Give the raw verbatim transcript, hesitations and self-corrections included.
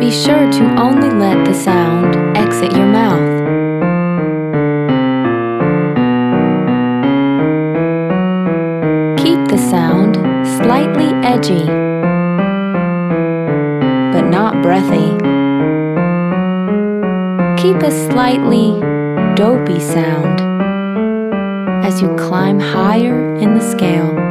Be sure to only let the sound exit your mouth. Keep the sound slightly edgy, but not breathy. Keep a slightly dopey sound as you climb higher in the scale.